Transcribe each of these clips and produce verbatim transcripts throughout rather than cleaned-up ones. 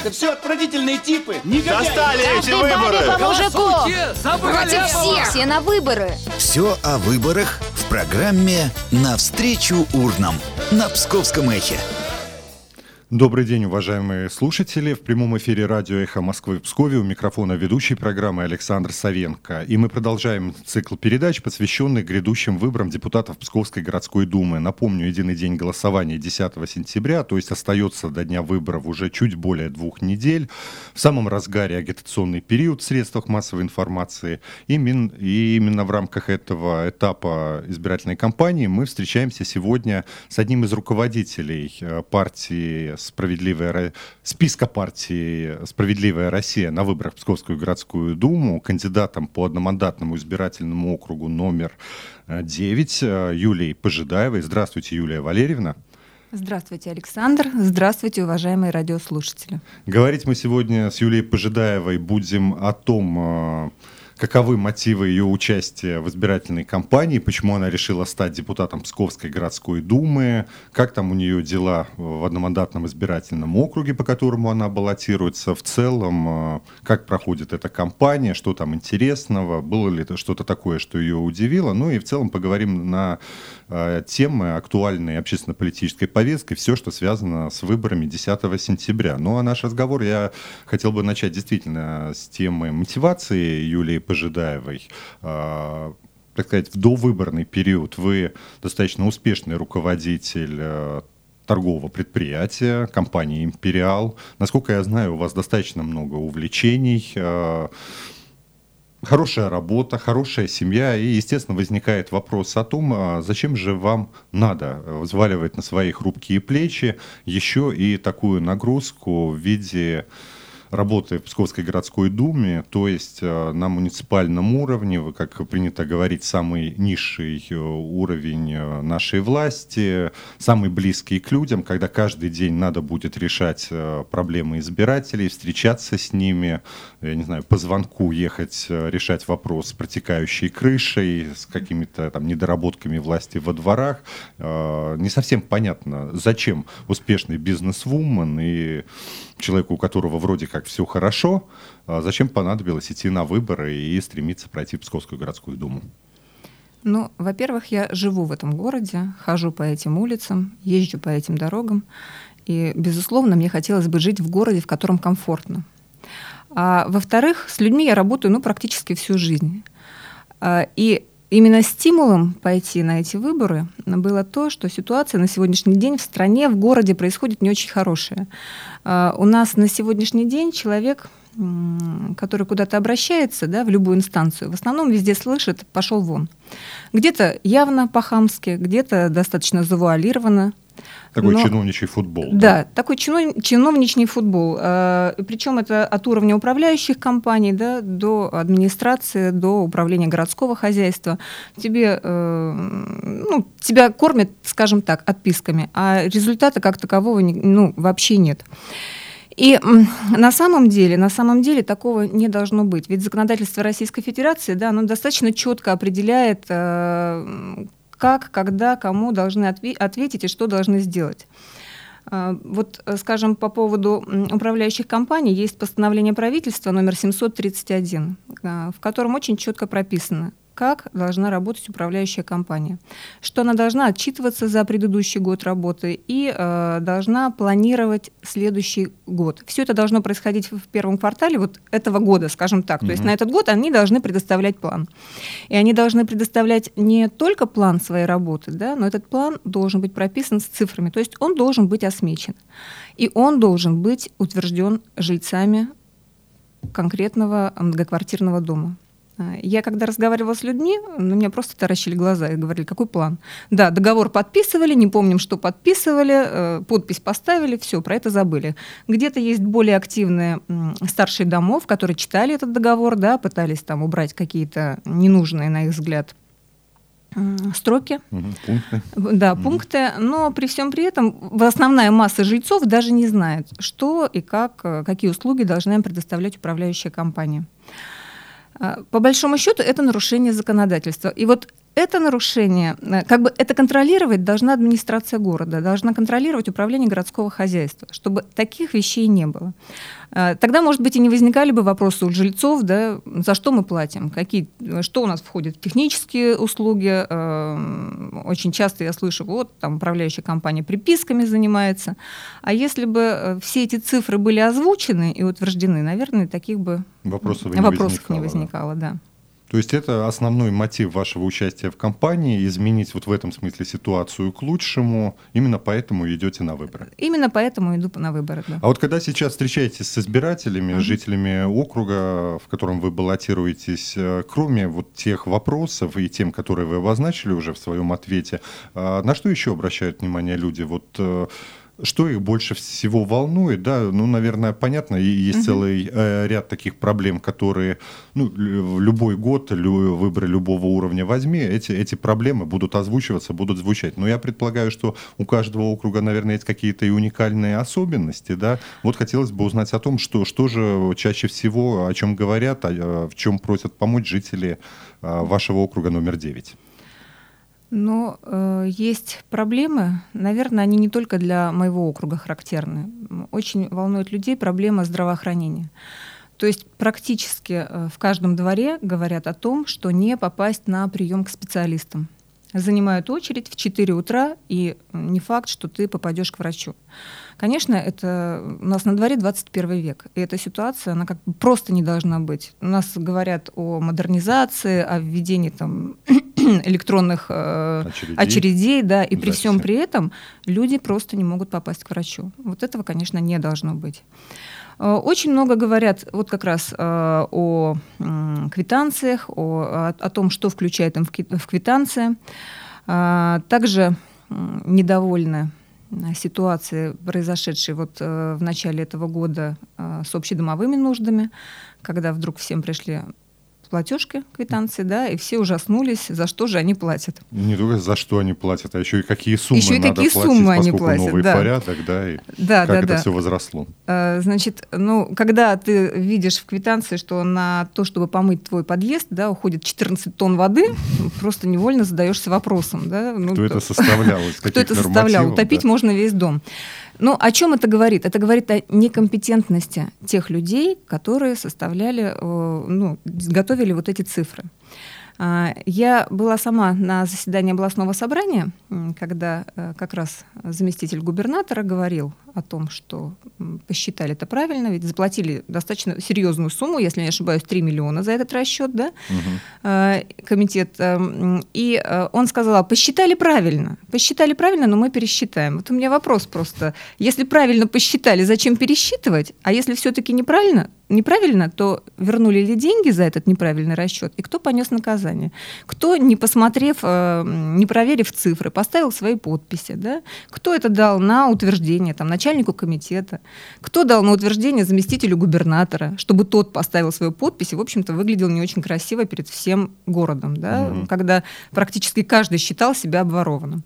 Это все отвратительные типы. Негодяи. Достали эти Добавим выборы! по мужику! Против всех! Все на выборы! Все о выборах в программе «Навстречу урнам» на Псковском эхе. Добрый день, уважаемые слушатели. В прямом эфире радио «Эхо Москвы» в Пскове. У микрофона ведущей программы Александр Савенко. И мы продолжаем цикл передач, посвященный грядущим выборам депутатов Псковской городской думы. Напомню, единый день голосования десятого сентября, то есть остается до дня выборов уже чуть более двух недель. В самом разгаре агитационный период в средствах массовой информации. И именно, и именно в рамках этого этапа избирательной кампании мы встречаемся сегодня с одним из руководителей партии Справедливая, списка партии «Справедливая Россия» на выборах в Псковскую городскую думу, кандидатом по одномандатному избирательному округу номер девять Юлией Пожидаевой. Здравствуйте, Юлия Валерьевна. Здравствуйте, Александр. Здравствуйте, уважаемые радиослушатели. Говорить мы сегодня с Юлией Пожидаевой будем о том, каковы мотивы ее участия в избирательной кампании, почему она решила стать депутатом Псковской городской думы, как там у нее дела в одномандатном избирательном округе, по которому она баллотируется, в целом, как проходит эта кампания, что там интересного, было ли это что-то такое, что ее удивило. Ну и в целом поговорим на темы актуальной общественно-политической повестки, все, что связано с выборами десятого сентября. Ну а наш разговор я хотел бы начать действительно с темы мотивации Юлии Пожидаевой. Так сказать, в довыборный период вы достаточно успешный руководитель торгового предприятия, компании «Империал». Насколько я знаю, у вас достаточно много увлечений, хорошая работа, хорошая семья, и, естественно, возникает вопрос о том, зачем же вам надо взваливать на свои хрупкие плечи еще и такую нагрузку в виде работы в Псковской городской думе, то есть на муниципальном уровне, как принято говорить, самый низший уровень нашей власти, самый близкий к людям, когда каждый день надо будет решать проблемы избирателей, встречаться с ними, я не знаю, по звонку ехать решать вопрос с протекающей крышей, с какими-то там недоработками власти во дворах. Не совсем понятно, зачем успешный бизнес-вумен и человеку, у которого вроде как все хорошо, зачем понадобилось идти на выборы и стремиться пройти в Псковскую городскую думу? Ну, во-первых, я живу в этом городе, хожу по этим улицам, езжу по этим дорогам, и, безусловно, мне хотелось бы жить в городе, в котором комфортно. А во-вторых, с людьми я работаю, ну, практически всю жизнь. И именно стимулом пойти на эти выборы было то, что ситуация на сегодняшний день в стране, в городе происходит не очень хорошая. У нас на сегодняшний день человек, который куда-то обращается, да, в любую инстанцию, в основном везде слышит «пошел вон». Где-то явно по-хамски, где-то достаточно завуалированно. Такой Но, чиновничий футбол. Да, да, такой чинов, чиновничный футбол. Э, причем это от уровня управляющих компаний, да, до администрации, до управления городского хозяйства. Тебе, э, ну, тебя кормят, скажем так, отписками, а результата как такового ну, вообще нет. И на самом деле, на самом деле такого не должно быть. Ведь законодательство Российской Федерации, да, оно достаточно четко определяет, э, как, когда, кому должны отве- ответить и что должны сделать. Вот, скажем, по поводу управляющих компаний есть постановление правительства номер семьсот тридцать один, в котором очень четко прописано, как должна работать управляющая компания, что она должна отчитываться за предыдущий год работы и э, должна планировать следующий год. Все это должно происходить в первом квартале вот этого года, скажем так. Mm-hmm. То есть на этот год они должны предоставлять план. И они должны предоставлять не только план своей работы, да, но этот план должен быть прописан с цифрами, то есть он должен быть осмечен. И он должен быть утвержден жильцами конкретного многоквартирного дома. Я когда разговаривала с людьми, на меня просто таращили глаза и говорили, какой план? Да, договор подписывали, не помним, что подписывали, подпись поставили, все, про это забыли. Где-то есть более активные старшие домов, которые читали этот договор, да, пытались там убрать какие-то ненужные, на их взгляд, строки, угу, пункты. Да, угу. пункты, но при всем при этом основная масса жильцов даже не знает, что и как, какие услуги должна им предоставлять управляющая компания. По большому счету, это нарушение законодательства. И вот это нарушение, как бы это контролировать должна администрация города, должна контролировать управление городского хозяйства, чтобы таких вещей не было. Тогда, может быть, и не возникали бы вопросы у жильцов, да, за что мы платим, какие, что у нас входит в технические услуги. Очень часто я слышу, вот там управляющая компания приписками занимается. А если бы все эти цифры были озвучены и утверждены, наверное, таких бы вопросов не вопросов возникало. Не возникало да. То есть это основной мотив вашего участия в кампании, изменить вот в этом смысле ситуацию к лучшему, именно поэтому идете на выборы? Именно поэтому иду на выборы, да. А вот когда сейчас встречаетесь с избирателями, uh-huh. жителями округа, в котором вы баллотируетесь, кроме вот тех вопросов и тем, которые вы обозначили уже в своем ответе, на что еще обращают внимание люди? Вот что их больше всего волнует, да, ну, наверное, понятно, и есть uh-huh. целый э, ряд таких проблем, которые, ну, в любой год, лю, выборы любого уровня возьми, эти, эти проблемы будут озвучиваться, будут звучать. Но я предполагаю, что у каждого округа, наверное, есть какие-то и уникальные особенности, да. Вот хотелось бы узнать о том, что, что же чаще всего, о чем говорят, о, в чем просят помочь жители э, вашего округа номер девять. Но э, есть проблемы, наверное, они не только для моего округа характерны. Очень волнует людей проблема здравоохранения. То есть практически э, в каждом дворе говорят о том, что не попасть на прием к специалистам. Занимают очередь в четыре утра, и не факт, что ты попадешь к врачу. Конечно, это у нас на дворе двадцать первый век, и эта ситуация, она как бы просто не должна быть. У нас говорят о модернизации, о введении там электронных э, очередей, очередей, да, и при всем при этом люди просто не могут попасть к врачу. Вот этого, конечно, не должно быть. Очень много говорят вот как раз э, о э, квитанциях, о, о, о том, что включает им в, в квитанции. Э, также э, недовольны ситуации, произошедшей вот, э, в начале этого года э, с общедомовыми нуждами, когда вдруг всем пришли платежки, квитанции, да, и все ужаснулись, за что же они платят. Не только за что они платят, а еще и какие суммы еще и надо какие платить, суммы поскольку они платят, новый да. порядок, да, и да, как да, это да. все возросло. А, значит, ну, когда ты видишь в квитанции, что на то, чтобы помыть твой подъезд, да, уходит четырнадцать тонн воды, просто невольно задаешься вопросом, да. Ну, кто это составлял, из кто это составлял, утопить да? можно весь дом. Ну, о чем это говорит? Это говорит о некомпетентности тех людей, которые составляли, ну, готовили вот эти цифры. Я была сама на заседании областного собрания, когда как раз заместитель губернатора говорил о том, что посчитали это правильно, ведь заплатили достаточно серьезную сумму, если не ошибаюсь, три миллиона за этот расчет, да, угу. комитет. И он сказал, посчитали правильно, посчитали правильно, но мы пересчитаем. Вот у меня вопрос просто, если правильно посчитали, зачем пересчитывать, а если все-таки неправильно, неправильно, то вернули ли деньги за этот неправильный расчет, и кто понес наказание? Кто, не посмотрев, не проверив цифры, поставил свои подписи, да? Кто это дал на утверждение там, начальнику комитета? Кто дал на утверждение заместителю губернатора, чтобы тот поставил свою подпись и, в общем-то, выглядел не очень красиво перед всем городом, да? Mm-hmm. Когда практически каждый считал себя обворованным.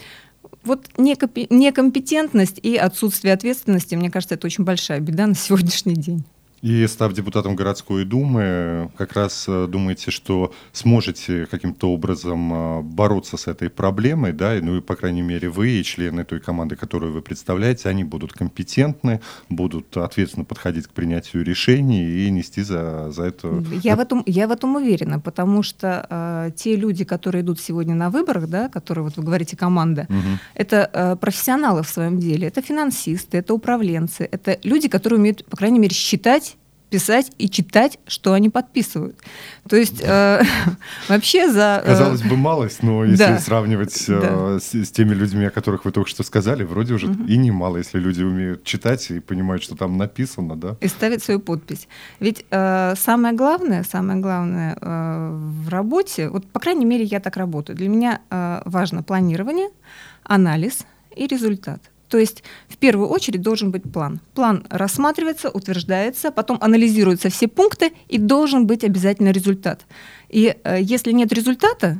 Вот некомпетентность и отсутствие ответственности, мне кажется, это очень большая беда на сегодняшний день. И став депутатом городской думы, как раз думаете, что сможете каким-то образом бороться с этой проблемой, да, ну и, по крайней мере, вы и члены той команды, которую вы представляете, они будут компетентны, будут ответственно подходить к принятию решений и нести за, за это... Я в этом, я в этом уверена, потому что э, те люди, которые идут сегодня на выборах, да, которые, вот вы говорите, команда, угу. это э, профессионалы в своем деле, это финансисты, это управленцы, это люди, которые умеют, по крайней мере, считать, писать и читать, что они подписывают. То есть э, вообще за... Э, Казалось бы, малость, но если да, сравнивать э, да. с, с теми людьми, о которых вы только что сказали, вроде уже угу. и немало, если люди умеют читать и понимают, что там написано, да? И ставить свою подпись. Ведь э, самое главное, самое главное э, в работе, вот по крайней мере я так работаю, для меня э, важно планирование, анализ и результат. То есть в первую очередь должен быть план. План рассматривается, утверждается, потом анализируются все пункты, и должен быть обязательно результат. И э, если нет результата,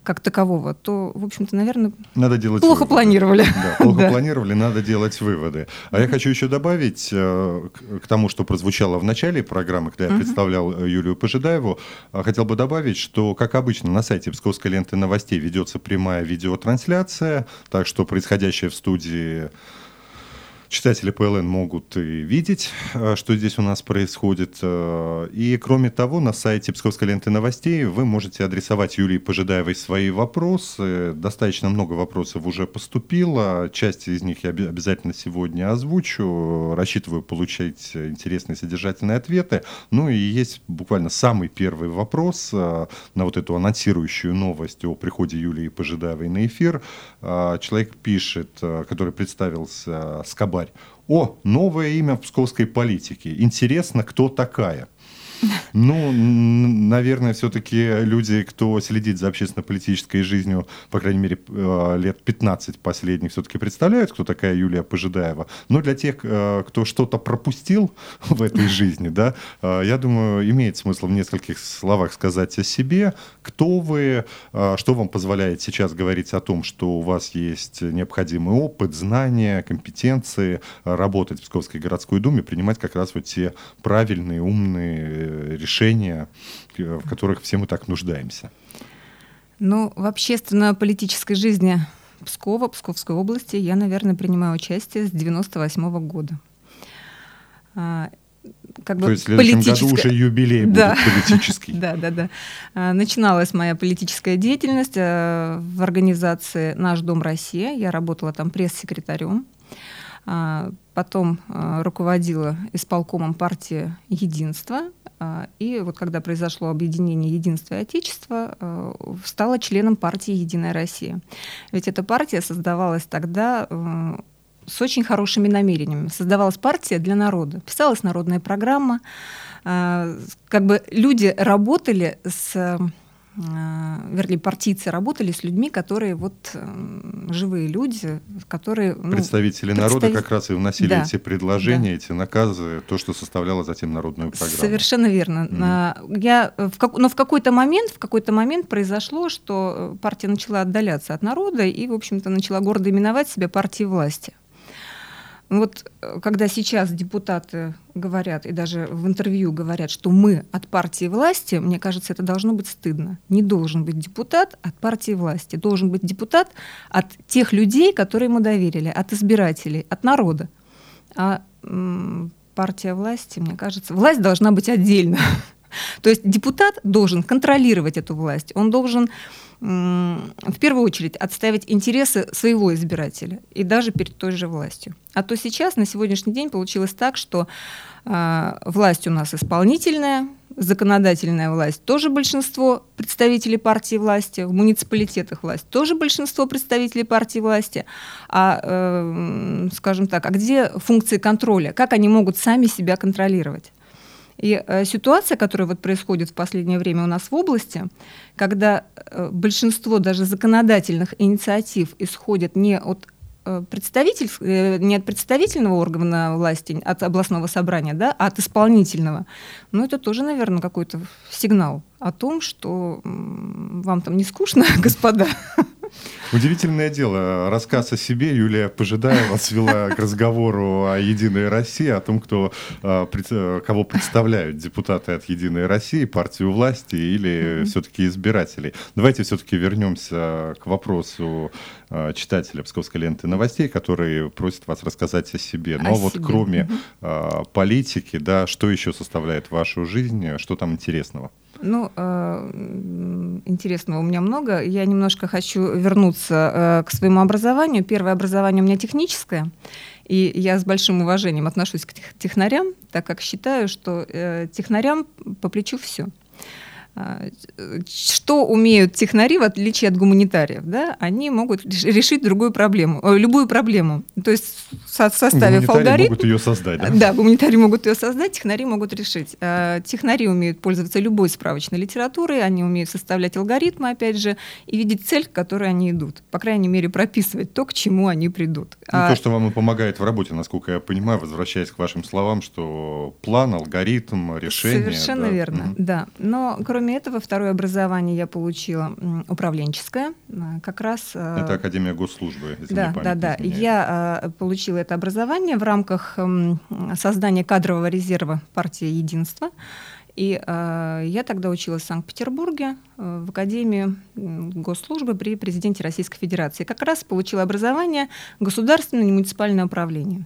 как такового, то, в общем-то, наверное, надо делать плохо выводы. планировали. Да, плохо Да. планировали, надо делать выводы. А я хочу еще добавить э, к, к тому, что прозвучало в начале программы, когда я Мгм. представлял э, Юлию Пожидаеву, э, хотел бы добавить, что, как обычно, на сайте Псковской ленты новостей ведется прямая видеотрансляция, так что происходящее в студии читатели ПЛН могут и видеть, э, что здесь у нас происходит. Э, И, кроме того, на сайте Псковской ленты новостей вы можете адресовать Юлии Пожидаевой свои вопросы. Достаточно много вопросов уже поступило. Часть из них я оби- обязательно сегодня озвучу. Рассчитываю получить интересные содержательные ответы. Ну и есть буквально самый первый вопрос э, на вот эту анонсирующую новость о приходе Юлии Пожидаевой на эфир. Э, Человек пишет, э, который представился Скобарь. О, новое имя в псковской политике. Интересно, кто такая? Ну, н- наверное, все-таки люди, кто следит за общественно-политической жизнью, по крайней мере, э, лет пятнадцать последних, все-таки представляют, кто такая Юлия Пожидаева. Но для тех, э, кто что-то пропустил в этой жизни, да, э, я думаю, имеет смысл в нескольких словах сказать о себе. Кто вы, э, что вам позволяет сейчас говорить о том, что у вас есть необходимый опыт, знания, компетенции, э, работать в Псковской городской думе, принимать как раз вот те правильные, умные решения, в которых все мы так нуждаемся. Ну, в общественно-политической жизни Пскова, Псковской области я, наверное, принимаю участие с девяносто восьмого года. А, Как То бы есть в следующем году политическая- уже юбилей Да. будет политический. Да, да, да. А, Начиналась моя политическая деятельность а, в организации «Наш дом Россия». Я работала там пресс-секретарем. А, Потом а, руководила исполкомом партии «Единство». А, И вот когда произошло объединение «Единства» и «Отечества», а, стала членом партии «Единая Россия». Ведь эта партия создавалась тогда а, с очень хорошими намерениями. Создавалась партия для народа. Писалась народная программа. А, Как бы люди работали с... а, вернее, партийцы работали с людьми, которые вот м, живые люди, которые... ну, Представители народа представитель- как раз и вносили Да. эти предложения, эти наказы, то, что составляло затем народную программу. Совершенно верно. Мгм. А, Я в как- но в какой-то момент, в какой-то момент произошло, что э, партия начала отдаляться от народа и, в общем-то, начала гордо именовать себя партией власти. Вот э, когда сейчас депутаты говорят, и даже в интервью говорят, что мы от партии власти, мне кажется, это должно быть стыдно. Не должен быть депутат от партии власти. Должен быть депутат от тех людей, которые ему доверили, от избирателей, от народа. А м, партия власти, мне кажется, власть должна быть отдельно. То есть депутат должен контролировать эту власть. Он должен м, в первую очередь отстаивать интересы своего избирателя и даже перед той же властью. А то сейчас, на сегодняшний день, получилось так, что а, власть у нас исполнительная, законодательная власть тоже большинство представителей партии власти, в муниципалитетах власть тоже большинство представителей партии власти. А, э, скажем так, а где функции контроля? Как они могут сами себя контролировать? И э, ситуация, которая вот происходит в последнее время у нас в области, когда э, большинство даже законодательных инициатив исходят не от э, представитель, э, не от представительного органа власти, от областного собрания, да, а от исполнительного, ну это тоже, наверное, какой-то сигнал о том, что м, вам там не скучно, господа. Удивительное дело. Рассказ о себе Юлия Пожидаева свела к разговору о «Единой России», о том, кто, э, пред- э, кого представляют депутаты от «Единой России», партию власти или все-таки избирателей. Давайте все-таки вернемся к вопросу э, читателя Псковской ленты новостей, который просит вас рассказать о себе. Но О вот себе. кроме э, политики, да, что еще составляет вашу жизнь, что там интересного? Ну, э, м, интересного у меня много. Я немножко хочу вернуться э, к своему образованию. Первое образование у меня техническое, и я с большим уважением отношусь к тех- технарям, так как считаю, что э, технарям по плечу все. Что умеют технари, в отличие от гуманитариев? Да? Они могут реш- решить другую проблему, э, любую проблему. То есть со- составив Гуманитарии алгоритм... могут ее создать, да? Да, гуманитарии могут ее создать, технари могут решить. Э, Технари умеют пользоваться любой справочной литературой, они умеют составлять алгоритмы, опять же, и видеть цель, к которой они идут. По крайней мере, прописывать то, к чему они придут. Ну, А то, что вам и помогает в работе, насколько я понимаю, возвращаясь к вашим словам, что план, алгоритм, решение. Совершенно да. верно, Мгм. да. Но кроме этого, второе образование я получила м, управленческое, э, как раз... э, Это Академия госслужбы, если Да, мне память да, не да. изменяет. Я э, получила это образование в рамках м, создания кадрового резерва партии «Единство». И э, я тогда училась в Санкт-Петербурге э, в Академии м, госслужбы при президенте Российской Федерации. Как раз получила образование государственное и муниципальное управление.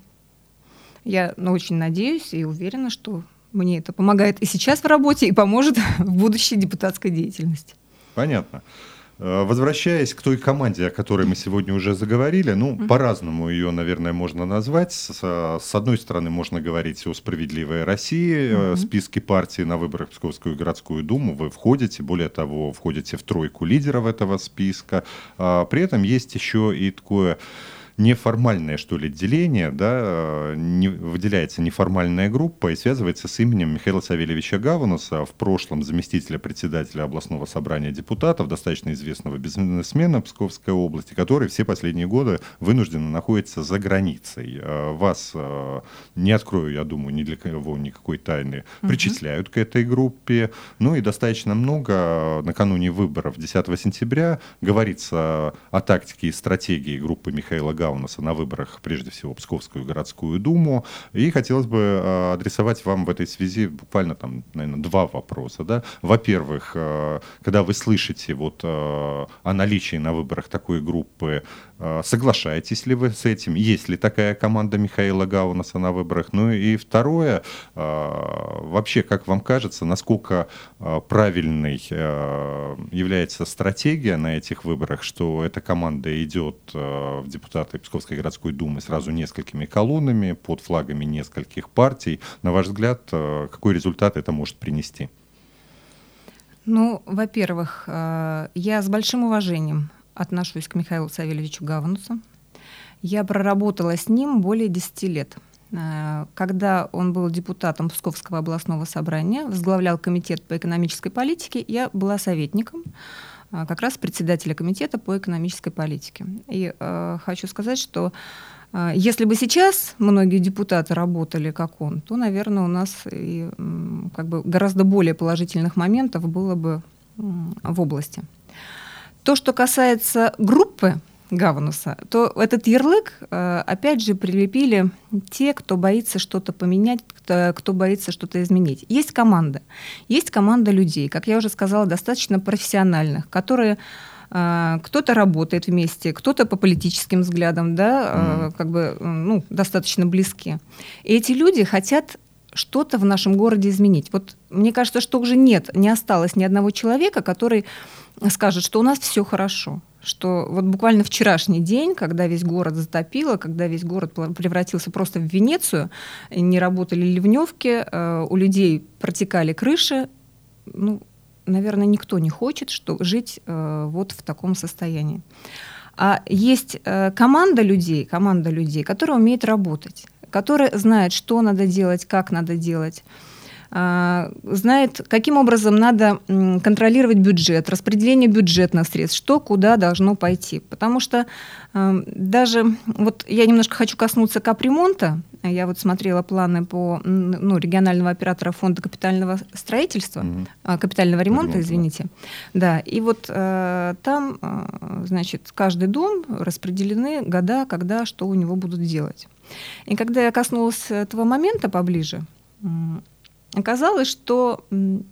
Я ну, очень надеюсь и уверена, что мне это помогает и сейчас в работе, и поможет в будущей депутатской деятельности. Понятно. Э, Возвращаясь к той команде, о которой мы сегодня уже заговорили, ну, Мгм. по-разному ее, наверное, можно назвать. С, с одной стороны, можно говорить о «Справедливой России», э, Мгм. списке партий на выборах в Псковскую городскую думу. Вы входите, более того, входите в тройку лидеров этого списка. А при этом есть еще и такое неформальное, что ли, деление, да, э, не, выделяется неформальная группа и связывается с именем Михаила Савельевича Гавануса, в прошлом заместителя председателя областного собрания депутатов, достаточно известного бизнесмена Псковской области, который все последние годы вынужденно находится за границей. Э, Вас, э, не открою, я думаю, ни для кого никакой тайны, Мгм. причисляют к этой группе. Ну и достаточно много э, накануне выборов десятого сентября говорится о тактике и стратегии группы Михаила Гавануса на выборах, прежде всего, Псковскую городскую думу. И хотелось бы э, адресовать вам в этой связи буквально там, наверное, два вопроса. Да? Во-первых, э, когда вы слышите вот, э, о наличии на выборах такой группы, э, соглашаетесь ли вы с этим? Есть ли такая команда Михаила Гавануса на выборах? Ну и второе, э, вообще, как вам кажется, насколько э, правильной э, является стратегия на этих выборах, что эта команда идет э, в депутаты Псковской городской думы сразу несколькими колоннами под флагами нескольких партий. На ваш взгляд, э, какой результат это может принести? Ну, во-первых, э, я с большим уважением отношусь к Михаилу Савельевичу Гаванусу. Я проработала с ним более десяти лет. Э, Когда он был депутатом Псковского областного собрания, возглавлял комитет по экономической политике, я была советником э, как раз председателя комитета по экономической политике. И э, хочу сказать, что э, если бы сейчас многие депутаты работали как он, то, наверное, у нас и, м, как бы гораздо более положительных моментов было бы м, в области. То, что касается группы Гавануса, то этот ярлык, э, опять же, прилепили те, кто боится что-то поменять, кто, кто боится что-то изменить. Есть команда. Есть команда людей, как я уже сказала, достаточно профессиональных, которые э, кто-то работает вместе, кто-то по политическим взглядам, да, э, Мгм. как бы, ну, достаточно близки. И эти люди хотят что-то в нашем городе изменить. Вот мне кажется, что уже нет, не осталось ни одного человека, который скажет, что у нас все хорошо. Что вот буквально вчерашний день, когда весь город затопило, когда весь город превратился просто в Венецию, не работали ливневки, э, у людей протекали крыши, ну, наверное, никто не хочет что, жить э, вот в таком состоянии. А есть э, команда людей, команда людей, которая умеет работать, которая знает, что надо делать, как надо делать, знает, каким образом надо контролировать бюджет, распределение бюджетных средств, что куда должно пойти. Потому что э, даже, вот я немножко хочу коснуться капремонта, я вот смотрела планы по ну, регионального оператора фонда капитального строительства, mm-hmm. капитального ремонта, Ремонт, извините. Да. Да, и вот э, там, э, значит, каждый дом распределены года, когда, что у него будут делать. И когда я коснулась этого момента поближе, оказалось, что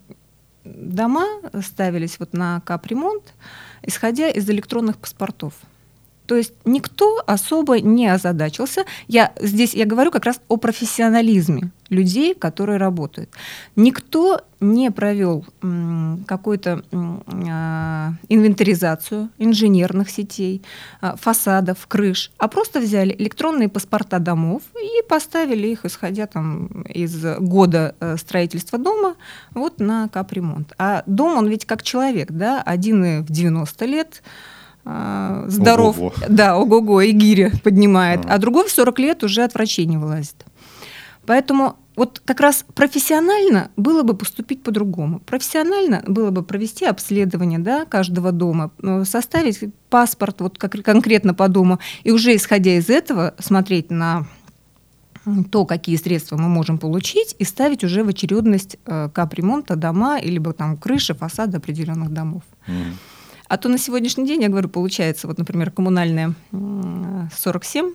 дома ставились вот на капремонт, исходя из электронных паспортов. То есть никто особо не озадачился. Я, здесь я говорю как раз о профессионализме людей, которые работают. Никто не провел м, какую-то м, э, инвентаризацию инженерных сетей, э, фасадов, крыш, а просто взяли электронные паспорта домов и поставили их, исходя там, из года э, строительства дома, вот на капремонт. А дом, он ведь как человек, да, один и в девяносто лет, э, здоров, ого-го. да, ого-го, и гири поднимает, Ага. а другой в сорок лет уже от врачей не вылазит. Поэтому вот как раз профессионально было бы поступить по-другому. Профессионально было бы провести обследование, да, каждого дома, э, составить паспорт вот как, конкретно по дому, и уже исходя из этого смотреть на то, какие средства мы можем получить, и ставить уже в очередность э, капремонта дома, или там крыши, фасады определенных домов. Мгм. А то на сегодняшний день, я говорю, получается, вот, например, коммунальная сорок семь,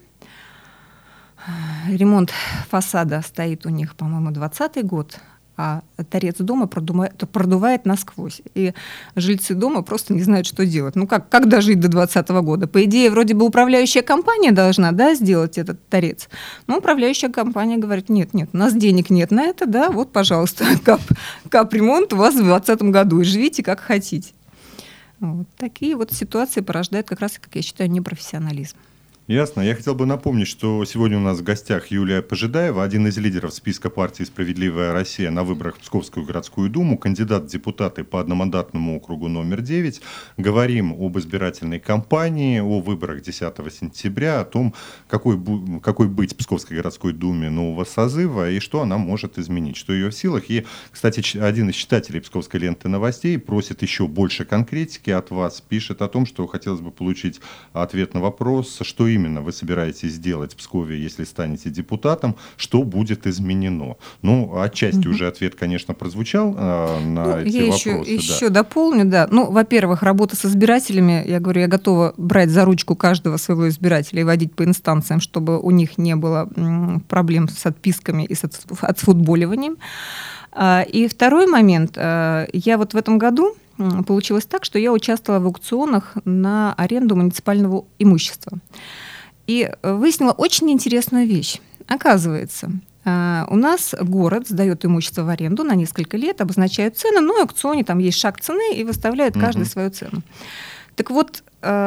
ремонт фасада стоит у них, по-моему, двадцатый год, а торец дома продувает, продувает насквозь. И жильцы дома просто не знают, что делать. Ну как, как дожить до двадцатого года? По идее, вроде бы управляющая компания должна, да, сделать этот торец. Но управляющая компания говорит, нет, нет, у нас денег нет на это, да, вот, пожалуйста, кап, капремонт у вас в двадцатом году, и живите как хотите. Вот такие вот ситуации порождают как раз, как я считаю, непрофессионализм. Ясно. Я хотел бы напомнить, что сегодня у нас в гостях Юлия Пожидаева, один из лидеров списка партии «Справедливая Россия» на выборах в Псковскую городскую думу, кандидат в депутаты по одномандатному округу номер девять. Говорим об избирательной кампании, о выборах десятого сентября, о том, какой, бу- какой быть Псковской городской думе нового созыва и что она может изменить, что ее в силах. И, кстати, ч- один из читателей Псковской ленты новостей просит еще больше конкретики от вас, пишет о том, что хотелось бы получить ответ на вопрос, что именно вы собираетесь сделать в Пскове, если станете депутатом, что будет изменено. Ну, отчасти угу. уже ответ, конечно, прозвучал э, на ну, эти я вопросы. Еще, да. еще дополню, да. Ну, во-первых, работа с избирателями, я говорю, я готова брать за ручку каждого своего избирателя и водить по инстанциям, чтобы у них не было м, проблем с отписками и с отфутболиванием. И второй момент. Я вот в этом году получилось так, что я участвовала в аукционах на аренду муниципального имущества. И выяснила очень интересную вещь. Оказывается, у нас город сдает имущество в аренду на несколько лет, обозначают цены, но в аукционе там есть шаг цены и выставляют каждый угу. свою цену. Так вот,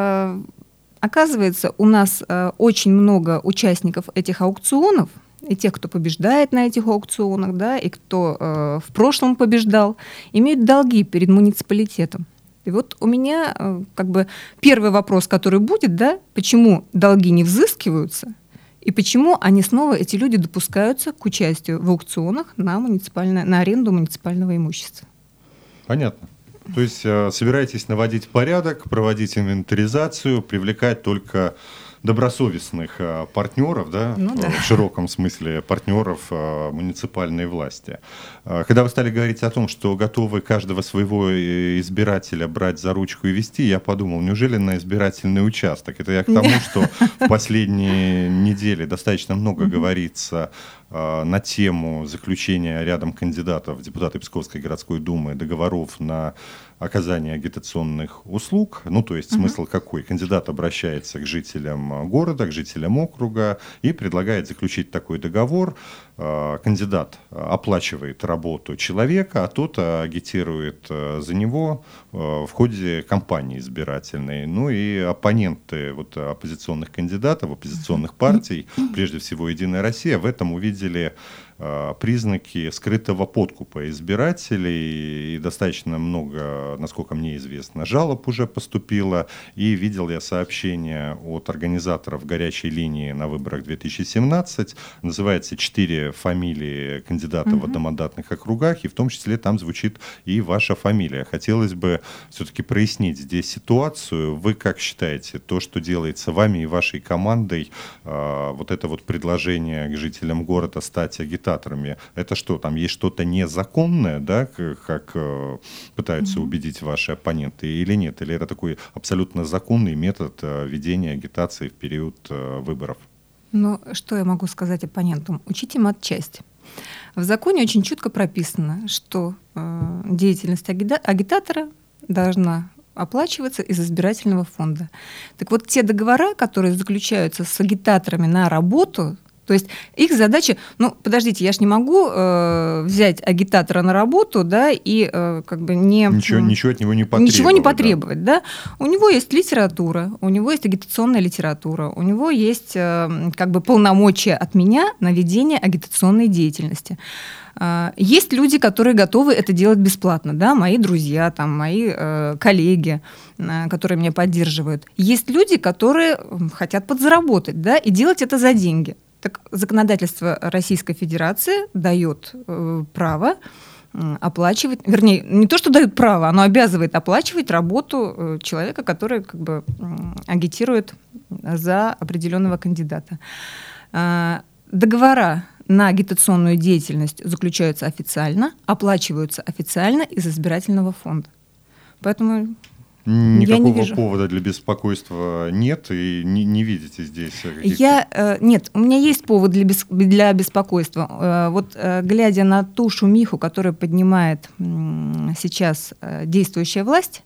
оказывается, у нас очень много участников этих аукционов, и тех, кто побеждает на этих аукционах, да, и кто э, в прошлом побеждал, имеют долги перед муниципалитетом. И вот у меня э, как бы первый вопрос, который будет, да, почему долги не взыскиваются, и почему они снова, эти люди, допускаются к участию в аукционах на, муниципальное, на аренду муниципального имущества. Понятно. То есть э, собираетесь наводить порядок, проводить инвентаризацию, привлекать только добросовестных э, партнеров, да, ну, в, да. в широком смысле партнеров э, муниципальной власти. Э, когда вы стали говорить о том, что готовы каждого своего избирателя брать за ручку и вести, я подумал, неужели на избирательный участок? Это я к тому, что в последние недели достаточно много говорится э, на тему заключения рядом кандидатов в депутаты Псковской городской думы договоров на оказание агитационных услуг. Ну, то есть смысл uh-huh. какой? Кандидат обращается к жителям города, к жителям округа и предлагает заключить такой договор. Кандидат оплачивает работу человека, а тот агитирует за него в ходе кампании избирательной. Ну и оппоненты вот оппозиционных кандидатов, оппозиционных партий, прежде всего «Единая Россия», в этом увидели признаки скрытого подкупа избирателей, и достаточно много, насколько мне известно, жалоб уже поступило, и видел я сообщение от организаторов горячей линии на выборах две тысячи семнадцать, называется «Четыре фамилии кандидатов uh-huh. в одномандатных округах», и в том числе там звучит и ваша фамилия. Хотелось бы все-таки прояснить здесь ситуацию. Вы как считаете, то, что делается вами и вашей командой, вот это вот предложение к жителям города стать агитаторами, это что, там есть что-то незаконное, да, как, как э, пытаются mm-hmm. убедить ваши оппоненты, или нет? Или это такой абсолютно законный метод э, ведения агитации в период э, выборов? Ну, что я могу сказать оппонентам? Учите матчасть. В законе очень четко прописано, что э, деятельность агита- агитатора должна оплачиваться из избирательного фонда. Так вот, те договора, которые заключаются с агитаторами на работу, То есть их задача, ну, подождите, я ж не могу э, взять агитатора на работу, да, и э, как бы не... Ничего, ничего от него не потребовать. Ничего не потребовать, да. да. У него есть литература, у него есть агитационная литература, у него есть э, как бы полномочия от меня на ведение агитационной деятельности. Э, есть люди, которые готовы это делать бесплатно, да, мои друзья, там, мои э, коллеги, э, которые меня поддерживают. Есть люди, которые хотят подзаработать, да, и делать это за деньги. Так законодательство Российской Федерации дает э, право э, оплачивать, вернее, не то, что дает право, оно обязывает оплачивать работу э, человека, который как бы э, агитирует за определенного кандидата. Э, договора на агитационную деятельность заключаются официально, оплачиваются официально из избирательного фонда. Поэтому... Никакого я не вижу. повода для беспокойства нет, и не, не видите здесь каких-то... Я, э, нет, у меня есть повод для, бес, для беспокойства. Э, вот э, глядя на ту шумиху, которую поднимает э, сейчас э, действующая власть,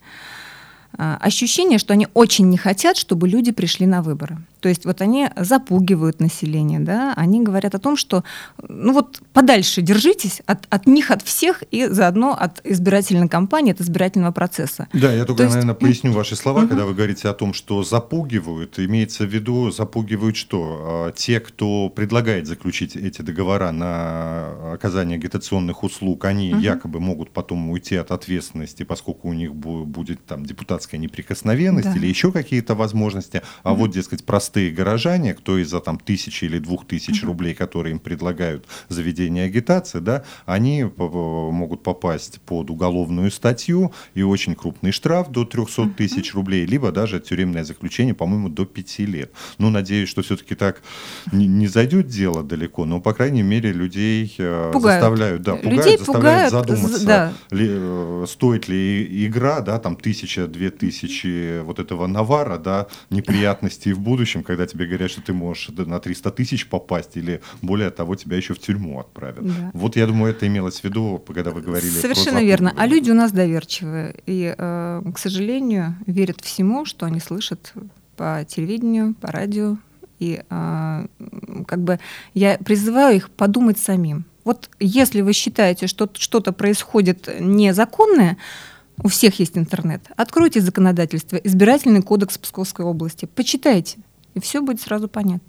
э, ощущение, что они очень не хотят, чтобы люди пришли на выборы. То есть вот они запугивают население, да? Они говорят о том, что ну вот подальше держитесь от, от них, от всех, и заодно от избирательной кампании, от избирательного процесса. Да, я только, То есть... наверное, поясню ваши слова, угу. когда вы говорите о том, что запугивают. Имеется в виду, запугивают что? Те, кто предлагает заключить эти договора на оказание агитационных услуг, они угу. якобы могут потом уйти от ответственности, поскольку у них будет там депутатская неприкосновенность да. или еще какие-то возможности. А угу. вот, дескать, простые горожане, кто из-за там тысячи или двух тысяч uh-huh. рублей, которые им предлагают за ведение агитации, да, они могут попасть под уголовную статью и очень крупный штраф до триста тысяч uh-huh. рублей, либо даже тюремное заключение, по-моему, до пяти лет. Ну, надеюсь, что все-таки так не, не зайдет дело далеко, но, по крайней мере, людей пугают. заставляют, да, пугают, людей заставляют пугают, задуматься, да. ли, стоит ли игра, да, там тысяча, две тысячи вот этого навара, да, неприятностей в будущем, когда тебе говорят, что ты можешь на триста тысяч попасть, или более того, тебя еще в тюрьму отправят. Да. Вот я думаю, это имелось в виду, когда вы говорили про совершенно верно. А люди у нас доверчивые. И, э, к сожалению, верят всему, что они слышат по телевидению, по радио. И э, как бы я призываю их подумать самим. Вот если вы считаете, что что-то происходит незаконное, у всех есть интернет. Откройте законодательство, избирательный кодекс Псковской области, почитайте. И все будет сразу понятно.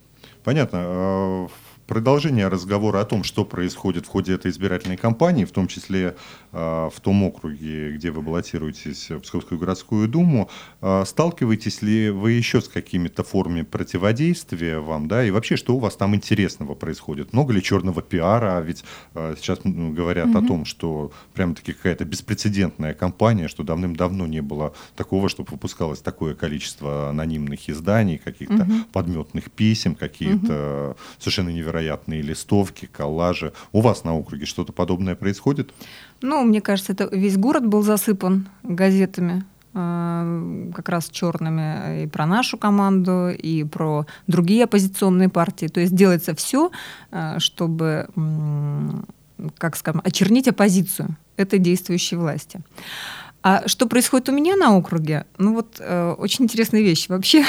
Понятно. Продолжение разговора о том, что происходит в ходе этой избирательной кампании, в том числе э, в том округе, где вы баллотируетесь в Псковскую городскую думу, э, сталкиваетесь ли вы еще с какими-то формами противодействия вам, да, и вообще, что у вас там интересного происходит? Много ли черного пиара? Ведь э, сейчас ну, говорят mm-hmm. о том, что прямо-таки какая-то беспрецедентная кампания, что давным-давно не было такого, чтобы выпускалось такое количество анонимных изданий, каких-то mm-hmm. подметных писем, какие-то mm-hmm. совершенно невероятные вероятные листовки, коллажи. У вас на округе что-то подобное происходит? Ну, мне кажется, это весь город был засыпан газетами, э, как раз черными, и про нашу команду, и про другие оппозиционные партии. То есть делается все, э, чтобы, э, как скажем, очернить оппозицию этой действующей власти. А что происходит у меня на округе? Ну вот э, очень интересная вещь. Вообще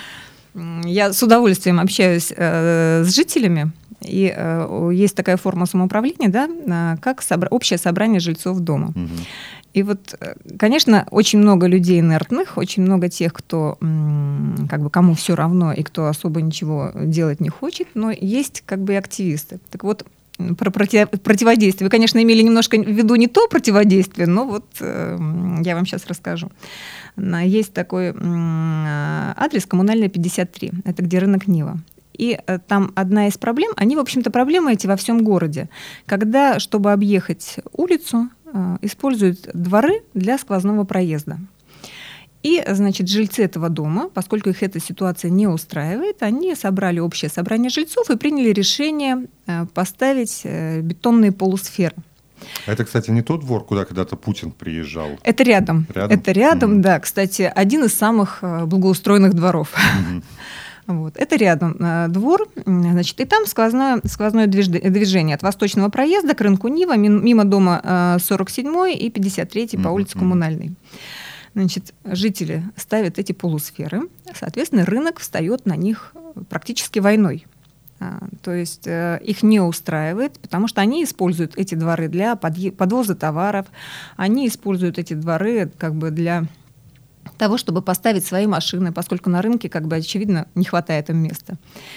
я с удовольствием общаюсь э, с жителями, и э, есть такая форма самоуправления, да, как собра- общее собрание жильцов дома. Угу. И вот, конечно, очень много людей инертных, очень много тех, кто, м- как бы, кому все равно и кто особо ничего делать не хочет, но есть как бы и активисты. Так вот, про против- противодействие. Вы, конечно, имели немножко в виду не то противодействие, но вот э, я вам сейчас расскажу. Есть такой адрес Коммунальная, пятьдесят три. Это где рынок Нива. И там одна из проблем, они, в общем-то, проблемы эти во всем городе. Когда, чтобы объехать улицу, используют дворы для сквозного проезда. И, значит, жильцы этого дома, поскольку их эта ситуация не устраивает, они собрали общее собрание жильцов и приняли решение поставить бетонные полусферы. Это, кстати, не тот двор, куда когда-то Путин приезжал? Это рядом. рядом? Это рядом, mm-hmm. да. Кстати, один из самых благоустроенных дворов. Mm-hmm. Вот. Это рядом двор. Значит, и там сквозное, сквозное движение от Восточного проезда к рынку Нива, мимо дома сорок седьмой и пятьдесят третий mm-hmm. по улице Коммунальной. Значит, жители ставят эти полусферы. Соответственно, рынок встает на них практически войной. То есть их не устраивает, потому что они используют эти дворы для подвоза товаров, они используют эти дворы как бы для того, чтобы поставить свои машины, поскольку на рынке, как бы, очевидно, не хватает им места.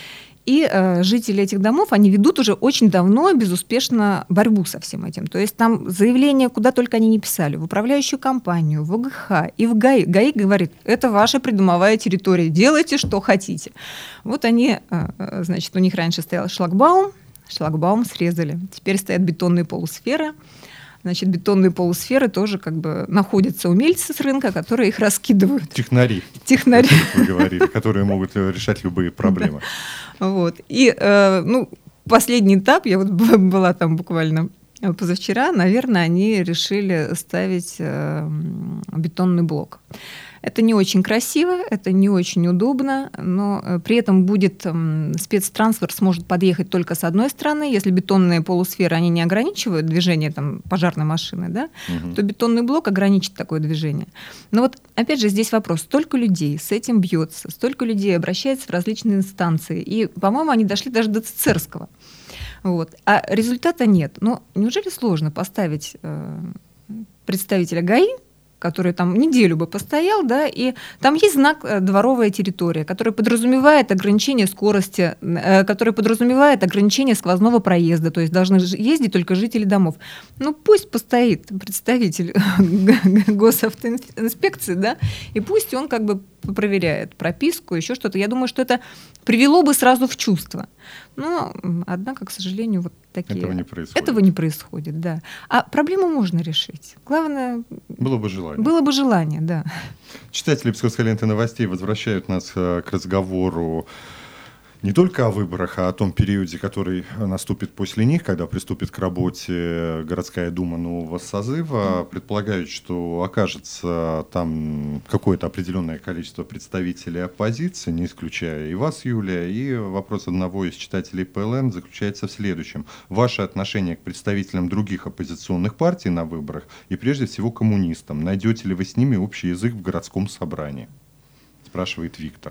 И э, жители этих домов, они ведут уже очень давно безуспешно борьбу со всем этим. То есть там заявления, куда только они не писали, в управляющую компанию, в ОГХ и в ГАИ. ГАИ говорит, это ваша придомовая территория, делайте, что хотите. Вот они, э, значит, у них раньше стоял шлагбаум, шлагбаум срезали. Теперь стоят бетонные полусферы. Значит, бетонные полусферы тоже как бы находятся умельцы с рынка, которые их раскидывают. Технари. Технари. Как вы говорили, которые могут решать любые проблемы. Да. Вот. И э, ну, последний этап, я вот была там буквально позавчера, наверное, они решили ставить э, бетонный блок. Это не очень красиво, это не очень удобно, но при этом будет спецтранспорт сможет подъехать только с одной стороны. Если бетонные полусферы они не ограничивают движение там, пожарной машины, да, угу. то бетонный блок ограничит такое движение. Но вот опять же здесь вопрос. Столько людей с этим бьется, столько людей обращается в различные инстанции. И, по-моему, они дошли даже до Цицерского. Вот. А результата нет. Но неужели сложно поставить э, представителя ГАИ, который там неделю бы постоял, да, и там есть знак «дворовая территория», который подразумевает ограничение скорости, э, который подразумевает ограничение сквозного проезда, то есть должны ездить только жители домов. Ну, пусть постоит представитель госавтоинспекции, да, и пусть он как бы проверяет прописку, еще что-то. Я думаю, что это привело бы сразу в чувство. Но, однако, к сожалению, вот такие... Этого не происходит. Этого не происходит, да. А проблему можно решить. Главное... Было бы желание. Было бы желание, да. Читатели «Псковской ленты новостей» возвращают нас к разговору не только о выборах, а о том периоде, который наступит после них, когда приступит к работе городская дума нового созыва. Предполагают, что окажется там какое-то определенное количество представителей оппозиции, не исключая и вас, Юлия. И вопрос одного из читателей ПЛН заключается в следующем. Ваше отношение к представителям других оппозиционных партий на выборах и прежде всего коммунистам. Найдете ли вы с ними общий язык в городском собрании? Спрашивает Виктор.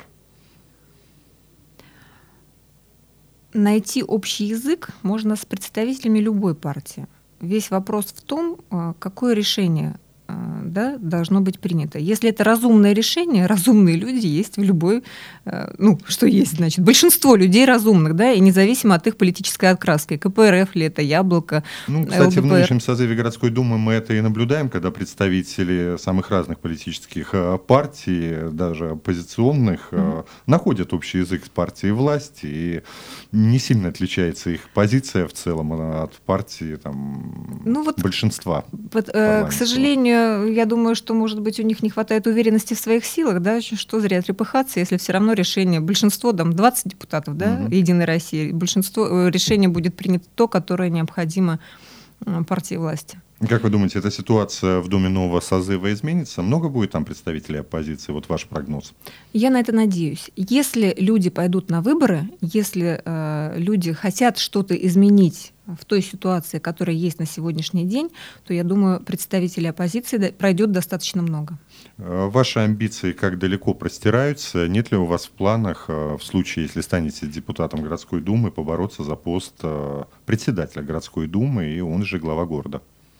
Найти общий язык можно с представителями любой партии. Весь вопрос в том, какое решение, да, должно быть принято. Если это разумное решение, разумные люди есть в любой, ну, что есть, значит, большинство людей разумных, да, и независимо от их политической окраски. КПРФ ли это, Яблоко, Ну, кстати, ЛДПР. В нынешнем созыве городской думы мы это и наблюдаем, когда представители самых разных политических партий, даже оппозиционных, mm-hmm. находят общий язык с партией власти, и не сильно отличается их позиция в целом от партии там, ну, вот, большинства. Вот, э, к сожалению, я думаю, что, может быть, у них не хватает уверенности в своих силах, да, что зря трепыхаться, если все равно решение, большинство, там, двадцать депутатов, да, угу. Единой России, большинство решение будет принято то, которое необходимо партии власти. Как вы думаете, эта ситуация в Думе нового созыва изменится? Много будет там представителей оппозиции? Вот ваш прогноз. Я на это надеюсь. Если люди пойдут на выборы, если э, люди хотят что-то изменить в той ситуации, которая есть на сегодняшний день, то, я думаю, представителей оппозиции пройдет достаточно много. Ваши амбиции как далеко простираются? Нет ли у вас в планах, в случае, если станете депутатом городской думы, побороться за пост председателя городской думы и он же глава города?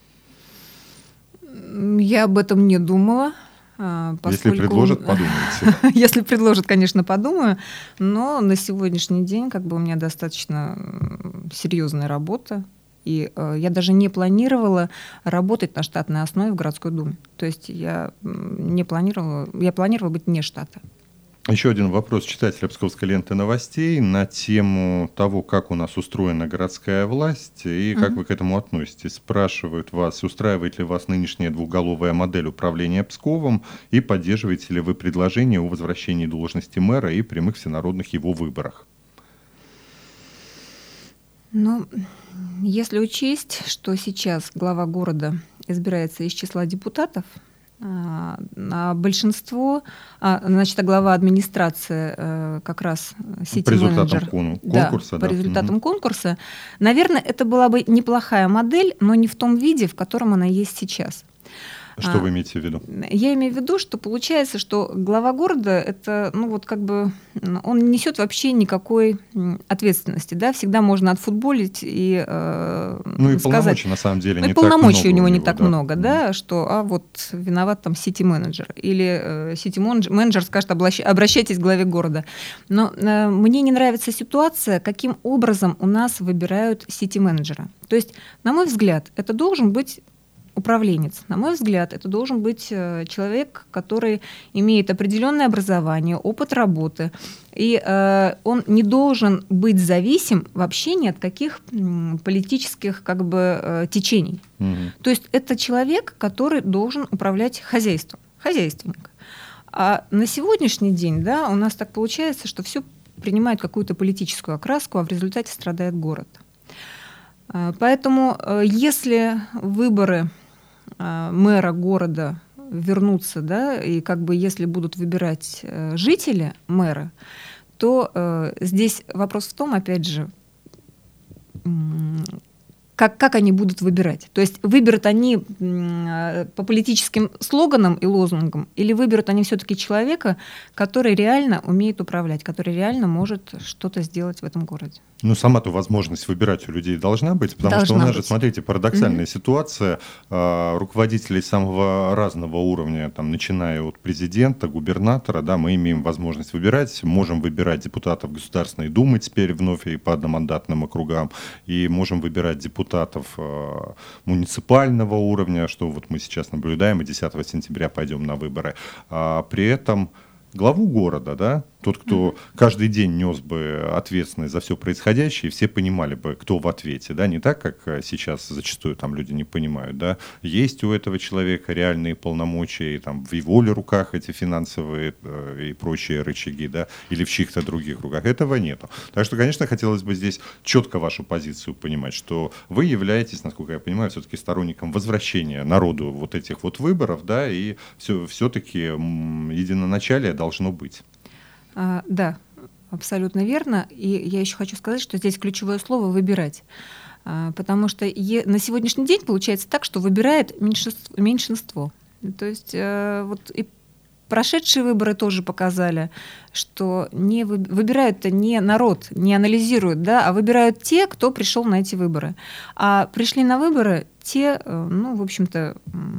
Я об этом не думала. Поскольку... Если предложат, подумайте. Если предложат, конечно, подумаю. Но на сегодняшний день как бы у меня достаточно серьезная работа. И э, я даже не планировала работать на штатной основе в городской думе. То есть я не планировала, я планировала быть не штата. Еще один вопрос читателя «Псковской ленты новостей» на тему того, как у нас устроена городская власть и как mm-hmm. вы к этому относитесь. Спрашивают вас, устраивает ли вас нынешняя двухголовая модель управления Псковом и поддерживаете ли вы предложение о возвращении должности мэра и прямых всенародных его выборах? Ну, если учесть, что сейчас глава города избирается из числа депутатов, а большинство, а, значит, а глава администрации а, как раз сити-менеджер. По результатам да, конкурса. По да. результатам угу. конкурса. Наверное, это была бы неплохая модель, но не в том виде, в котором она есть сейчас. Что вы имеете в виду? Я имею в виду, что получается, что глава города это, ну вот как бы, он не несет вообще никакой ответственности, да, всегда можно отфутболить и э, ну и сказать, полномочий на самом деле ну, не полномочий так много у него не него, так да. много, да, что, а вот виноват там сити-менеджер или сити-менеджер скажет, обращайтесь к главе города. Но э, мне не нравится ситуация, каким образом у нас выбирают сити-менеджера. То есть, на мой взгляд, это должен быть управленец. На мой взгляд, это должен быть человек, который имеет определенное образование, опыт работы, и э, он не должен быть зависим вообще ни от каких м, политических как бы, э, течений. Угу. То есть это человек, который должен управлять хозяйством, хозяйственник. А на сегодняшний день, да, у нас так получается, что все принимает какую-то политическую окраску, а в результате страдает город. Поэтому если выборы мэра города вернутся, да, и как бы если будут выбирать жители мэра, то э, здесь вопрос в том, опять же, как, как они будут выбирать. То есть выберут они э, по политическим слоганам и лозунгам, или выберут они все-таки человека, который реально умеет управлять, который реально может что-то сделать в этом городе. Ну, сама-то возможность выбирать у людей должна быть, потому должна что у нас быть. же, смотрите, парадоксальная Mm-hmm. ситуация. Э, руководителей самого разного уровня, там, начиная от президента, губернатора, да, мы имеем возможность выбирать, можем выбирать депутатов Государственной Думы теперь вновь и по одномандатным округам, и можем выбирать депутатов э, муниципального уровня, что вот мы сейчас наблюдаем, и десятого сентября пойдем на выборы. А при этом главу города, да, тот, кто mm-hmm. каждый день нес бы ответственность за все происходящее, и все понимали бы, кто в ответе, да, не так, как сейчас зачастую там люди не понимают, да, есть у этого человека реальные полномочия, и там в его ли руках эти финансовые э, и прочие рычаги, да, или в чьих-то других руках, этого нету. Так что, конечно, хотелось бы здесь четко вашу позицию понимать, что вы являетесь, насколько я понимаю, все-таки сторонником возвращения народу вот этих вот выборов, да, и все, все-таки м, единоначалие должно быть. А, да, абсолютно верно. И я еще хочу сказать, что здесь ключевое слово «выбирать». А, потому что е- на сегодняшний день получается так, что выбирает меньшинство. меньшинство. То есть э, вот и прошедшие выборы тоже показали, что не вы- выбирают-то не народ, не анализируют, да, а выбирают те, кто пришел на эти выборы. А пришли на выборы те, э, ну, в общем-то,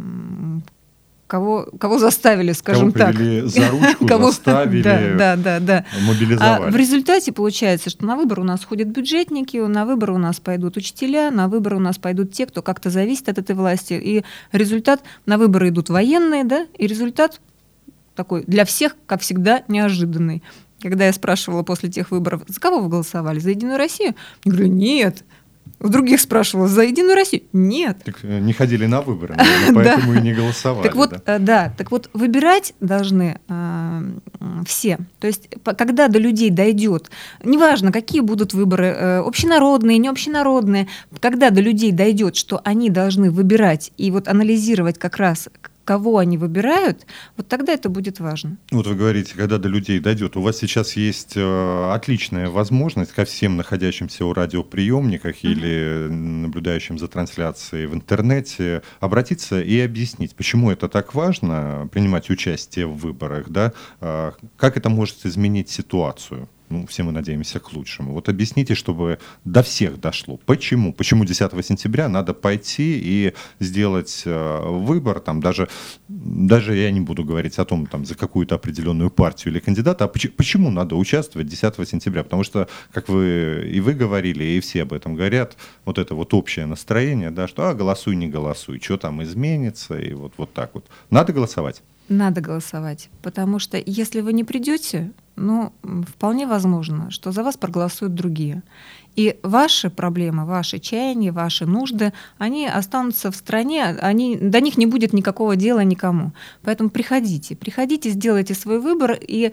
м- Кого, кого заставили, скажем кого так. привели за ручку, кого заставили, да, да, да, да. мобилизовали. А в результате получается, что на выборы у нас ходят бюджетники, на выборы у нас пойдут учителя, на выборы у нас пойдут те, кто как-то зависит от этой власти. И результат, на выборы идут военные, да, и результат такой для всех, как всегда, неожиданный. Когда я спрашивала после тех выборов, за кого вы голосовали, за «Единую Россию?» Я говорю, нет. У других спрашивала, за «Единую Россию»? Нет. Так не ходили на выборы, наверное, поэтому и не голосовали. Так вот, да? да, так вот выбирать должны э, все. То есть, когда до людей дойдет, неважно, какие будут выборы, э, общенародные, необщенародные, когда до людей дойдет, что они должны выбирать и вот анализировать как раз, кого они выбирают, вот тогда это будет важно. Вот вы говорите, когда до людей дойдет. У вас сейчас есть э, отличная возможность ко всем находящимся у радиоприемниках uh-huh. или наблюдающим за трансляцией в интернете обратиться и объяснить, почему это так важно, принимать участие в выборах, да? э, как это может изменить ситуацию. Ну, все мы надеемся к лучшему. Вот объясните, чтобы до всех дошло. Почему? Почему десятого сентября надо пойти и сделать э, выбор, там, даже, даже я не буду говорить о том, там, за какую-то определенную партию или кандидата, а почему, почему надо участвовать десятого сентября? Потому что, как вы и вы говорили, и все об этом говорят, вот это вот общее настроение, да, что а, голосуй, не голосуй, что там изменится, и вот, вот так вот. Надо голосовать? Надо голосовать, потому что если вы не придете, ну, вполне возможно, что за вас проголосуют другие. И ваши проблемы, ваши чаяния, ваши нужды, они останутся в стране, они, до них не будет никакого дела никому. Поэтому приходите, приходите, сделайте свой выбор. И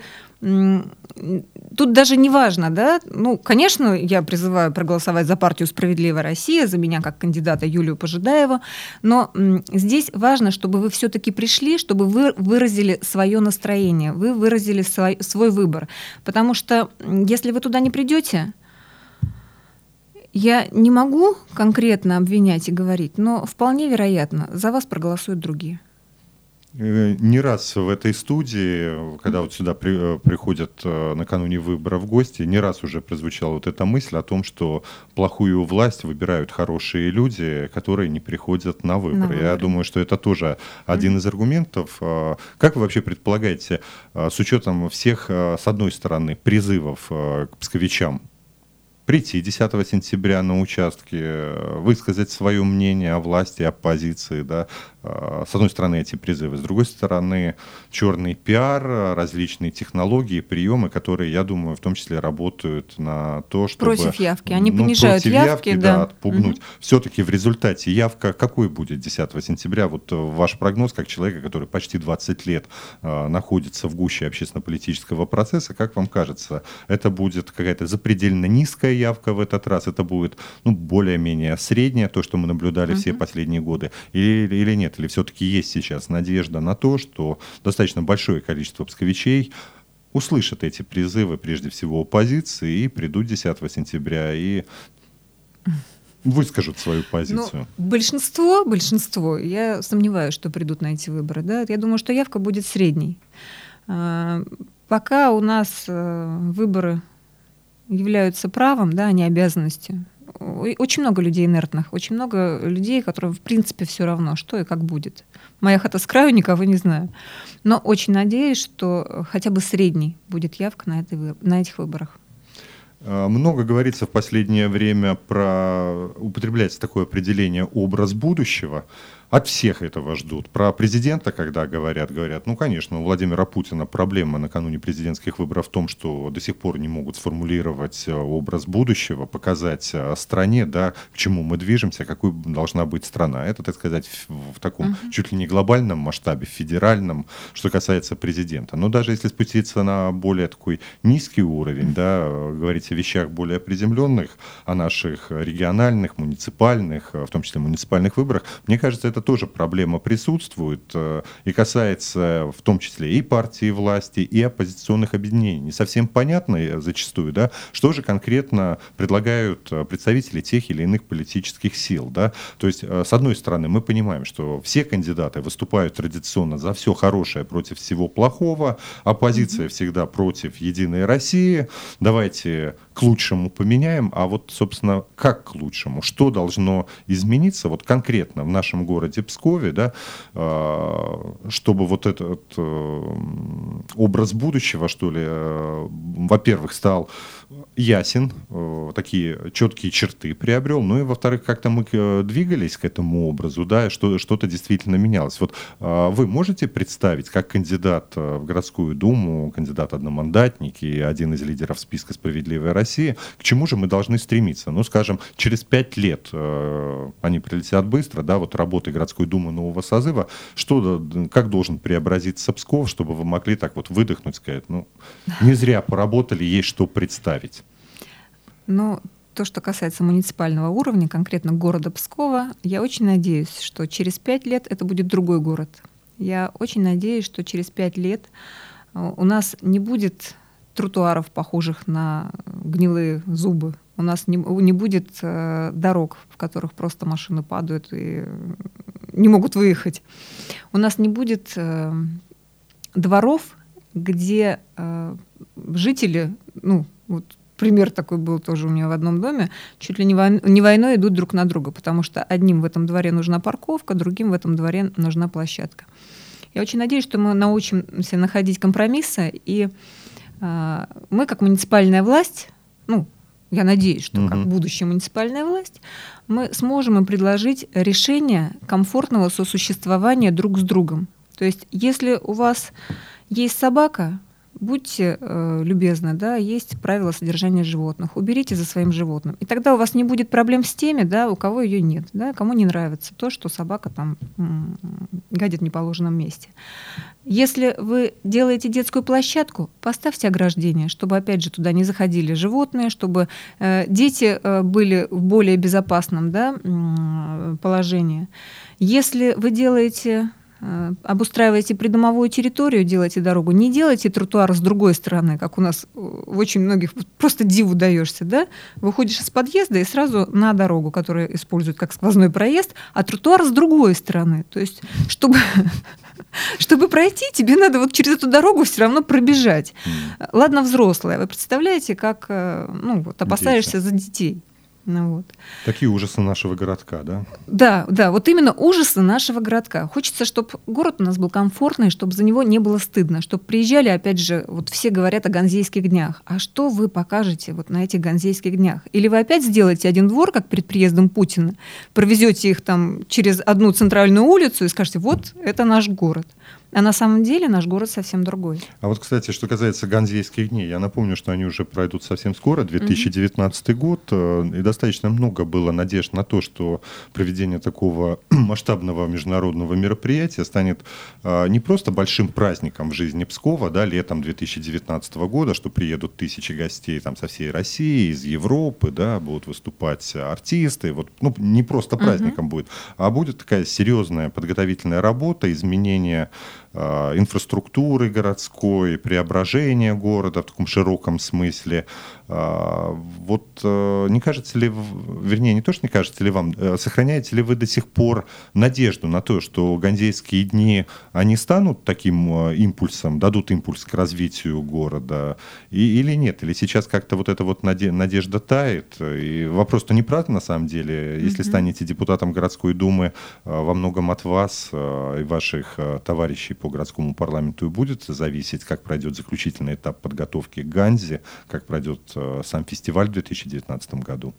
м, тут даже не важно, да, ну, конечно, я призываю проголосовать за партию «Справедливая Россия», за меня как кандидата Юлию Пожидаеву, но м, здесь важно, чтобы вы все-таки пришли, чтобы вы выразили свое настроение, вы выразили свой, свой выбор. Потому что если вы туда не придете, я не могу конкретно обвинять и говорить, но вполне вероятно, за вас проголосуют другие. Не раз в этой студии, когда вот сюда при, приходят накануне выборов гости, не раз уже прозвучала вот эта мысль о том, что плохую власть выбирают хорошие люди, которые не приходят на выборы. На выборы. Я думаю, что это тоже один mm-hmm. из аргументов. Как вы вообще предполагаете, с учетом всех, с одной стороны, призывов к псковичам прийти десятого сентября на участки, высказать свое мнение о власти, о позиции, да, с одной стороны эти призывы, с другой стороны черный пиар, различные технологии, приемы, которые, я думаю, в том числе работают на то, чтобы... Против явки, они ну, понижают против явки, явки, да, да, отпугнуть. Угу. Все-таки в результате явка какой будет десятого сентября? Вот ваш прогноз, как человека, который почти двадцать лет э, находится в гуще общественно-политического процесса, как вам кажется, это будет какая-то запредельно низкая явка в этот раз, это будет, ну, более-менее средняя, то, что мы наблюдали угу. все последние годы, или, или нет? Или все-таки есть сейчас надежда на то, что достаточно большое количество псковичей услышат эти призывы, прежде всего, оппозиции, и придут десятого сентября и выскажут свою позицию? Ну, большинство, большинство, я сомневаюсь, что придут на эти выборы. Да? Я думаю, что явка будет средней. Пока у нас выборы являются правом, да, а не обязанностью, очень много людей инертных, очень много людей, которым в принципе все равно, что и как будет. Моя хата с краю, никого не знаю. Но очень надеюсь, что хотя бы средней будет явка на, этой, на этих выборах. Много говорится в последнее время про... Употребляется такое определение «образ будущего». От всех этого ждут. Про президента, когда говорят, говорят, ну, конечно, у Владимира Путина проблема накануне президентских выборов в том, что до сих пор не могут сформулировать образ будущего, показать стране, да, к чему мы движемся, какой должна быть страна. Это, так сказать, в, в таком uh-huh. чуть ли не глобальном масштабе, федеральном, что касается президента. Но даже если спуститься на более такой низкий уровень, да, говорить о вещах более приземленных, о наших региональных, муниципальных, в том числе муниципальных выборах, мне кажется, это тоже проблема присутствует э, и касается в том числе и партии власти, и оппозиционных объединений. Не совсем понятно зачастую, да, что же конкретно предлагают представители тех или иных политических сил. Да? То есть, э, с одной стороны, мы понимаем, что все кандидаты выступают традиционно за все хорошее против всего плохого, оппозиция mm-hmm. всегда против Единой России, давайте к лучшему поменяем, а вот, собственно, как к лучшему? Что должно измениться вот конкретно в нашем городе Пскове, да, чтобы вот этот образ будущего, что ли, во-первых, стал ясен, такие четкие черты приобрел, ну и, во-вторых, как-то мы двигались к этому образу, да, что, что-то действительно менялось. Вот вы можете представить, как кандидат в городскую думу, кандидат-одномандатник и один из лидеров списка «Справедливая Россия», к чему же мы должны стремиться? Ну, скажем, через пять лет они прилетят быстро, да, вот работы городской думы нового созыва, что, как должен преобразиться Псков, чтобы вы могли так вот выдохнуть, сказать, ну, не зря поработали, есть что представить. Ну, то, что касается муниципального уровня, конкретно города Пскова, я очень надеюсь, что через пять лет это будет другой город. Я очень надеюсь, что через пять лет у нас не будет тротуаров, похожих на гнилые зубы. У нас не, не будет э, дорог, в которых просто машины падают и не могут выехать. У нас не будет э, дворов, где э, жители, ну, вот пример такой был тоже у меня в одном доме, чуть ли не, вой, не войной идут друг на друга, потому что одним в этом дворе нужна парковка, другим в этом дворе нужна площадка. Я очень надеюсь, что мы научимся находить компромиссы, и э, мы, как муниципальная власть, ну, я надеюсь, что как будущая муниципальная власть, мы сможем им предложить решение комфортного сосуществования друг с другом. То есть, если у вас есть собака, будьте э, любезны, да, есть правила содержания животных, уберите за своим животным. И тогда у вас не будет проблем с теми, да, у кого ее нет, да, кому не нравится то, что собака там м- гадит в неположенном месте. Если вы делаете детскую площадку, поставьте ограждение, чтобы, опять же, туда не заходили животные, чтобы э, дети э, были в более безопасном, да, э, положении. Если вы делаете обустраиваете придомовую территорию, делаете дорогу, не делайте тротуар с другой стороны, как у нас в очень многих, просто диву даешься, да? Выходишь из подъезда и сразу на дорогу, которую используют как сквозной проезд, а тротуар с другой стороны. То есть, чтобы... Чтобы пройти, тебе надо вот через эту дорогу все равно пробежать. Mm. Ладно, взрослая. Вы представляете, как ну, вот, опасаешься Дети. за детей. Ну, вот. Такие ужасы нашего городка, да? Да, да, вот именно ужасы нашего городка. Хочется, чтобы город у нас был комфортный, чтобы за него не было стыдно, чтобы приезжали, опять же, вот все говорят о Ганзейских днях. А что вы покажете вот на этих Ганзейских днях? Или вы опять сделаете один двор, как перед приездом Путина, провезете их там через одну центральную улицу и скажете, вот это наш город. А на самом деле наш город совсем другой. А вот, кстати, что касается Ганзейских дней, я напомню, что они уже пройдут совсем скоро, две тысячи девятнадцатый год, и достаточно много было надежд на то, что проведение такого масштабного международного мероприятия станет не просто большим праздником в жизни Пскова, да, летом две тысячи девятнадцатого года, что приедут тысячи гостей там, со всей России, из Европы, да, будут выступать артисты, вот, ну, не просто праздником uh-huh. будет, а будет такая серьезная подготовительная работа, изменение инфраструктуры городской, преображения города в таком широком смысле. Вот не кажется ли, вернее, не то, что не кажется ли вам, сохраняете ли вы до сих пор надежду на то, что Ганзейские дни, они станут таким импульсом, дадут импульс к развитию города, и, или нет? Или сейчас как-то вот эта вот надежда тает? И вопрос-то не правда, на самом деле. Если mm-hmm. станете депутатом городской думы, во многом от вас и ваших товарищей по городскому парламенту и будет зависеть, как пройдет заключительный этап подготовки к Ганзе, как пройдет сам фестиваль в две тысячи девятнадцатом году.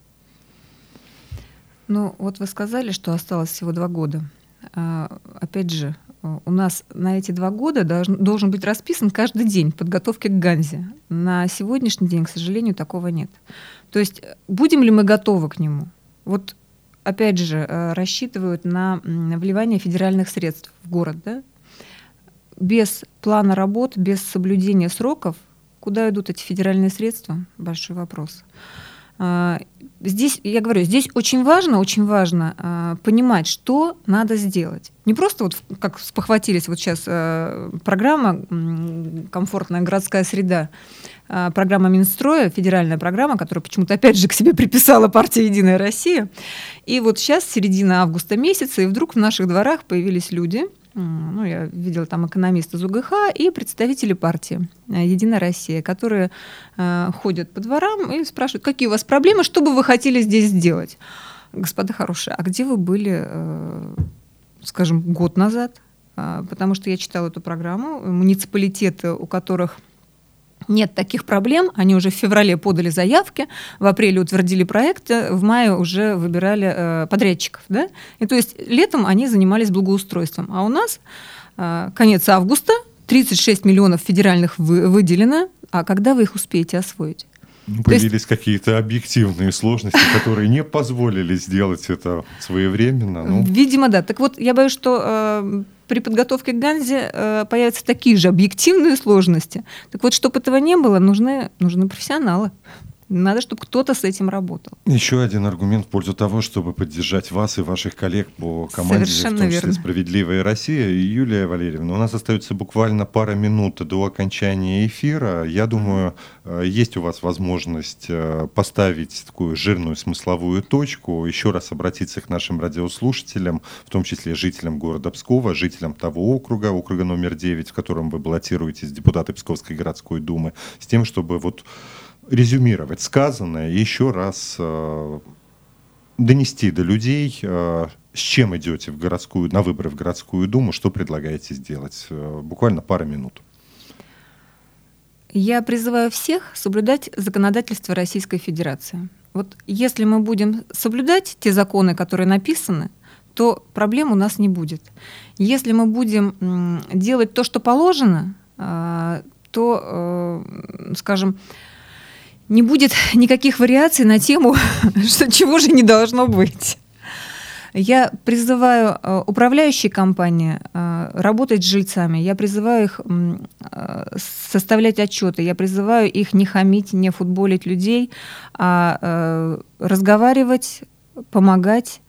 Ну, вот вы сказали, что осталось всего два года. А, опять же, у нас на эти два года должен, должен быть расписан каждый день подготовки к Ганзе. На сегодняшний день, к сожалению, такого нет. То есть будем ли мы готовы к нему? Вот опять же, рассчитывают на вливание федеральных средств в город, да? Без плана работ, без соблюдения сроков, куда идут эти федеральные средства? Большой вопрос. Здесь, я говорю, здесь очень важно, очень важно понимать, что надо сделать. Не просто вот как спохватились вот сейчас программа «Комфортная городская среда», программа Минстроя, федеральная программа, которую почему-то опять же к себе приписала партия «Единая Россия». И вот сейчас середина августа месяца, и вдруг в наших дворах появились люди, ну, я видела там экономиста из УГХ и представители партии «Единая Россия», которые э, ходят по дворам и спрашивают, какие у вас проблемы, что бы вы хотели здесь сделать. Господа хорошие, а где вы были, э, скажем, год назад? Э, потому что я читала эту программу. Муниципалитеты, у которых нет таких проблем, они уже в феврале подали заявки, в апреле утвердили проекты, в мае уже выбирали э, подрядчиков. Да? И то есть летом они занимались благоустройством. А у нас э, конец августа, тридцать шесть миллионов федеральных вы, выделено, а когда вы их успеете освоить? Появились есть... какие-то объективные сложности, которые не позволили сделать это своевременно. Ну. Видимо, да. Так вот, я боюсь, что э, при подготовке к Ганзе э, появятся такие же объективные сложности. Так вот, чтобы этого не было, нужны, нужны профессионалы. Надо, чтобы кто-то с этим работал. Еще один аргумент в пользу того, чтобы поддержать вас и ваших коллег по команде, Совершенно в том числе верно. «Справедливая Россия». Юлия Валерьевна, у нас остается буквально пара минут до окончания эфира. Я думаю, есть у вас возможность поставить такую жирную смысловую точку, еще раз обратиться к нашим радиослушателям, в том числе жителям города Пскова, жителям того округа, округа номер девять, в котором вы баллотируетесь, депутаты Псковской городской думы, с тем, чтобы вот резюмировать сказанное и еще раз э, донести до людей, э, с чем идете в городскую, на выборы в городскую думу, что предлагаете сделать. Э, буквально пара минут. Я призываю всех соблюдать законодательство Российской Федерации. Вот если мы будем соблюдать те законы, которые написаны, то проблем у нас не будет. Если мы будем м, делать то, что положено, э, то, э, скажем, не будет никаких вариаций на тему, что чего же не должно быть. Я призываю э, управляющие компании э, работать с жильцами, я призываю их э, составлять отчеты, я призываю их не хамить, не футболить людей, а э, разговаривать, помогать,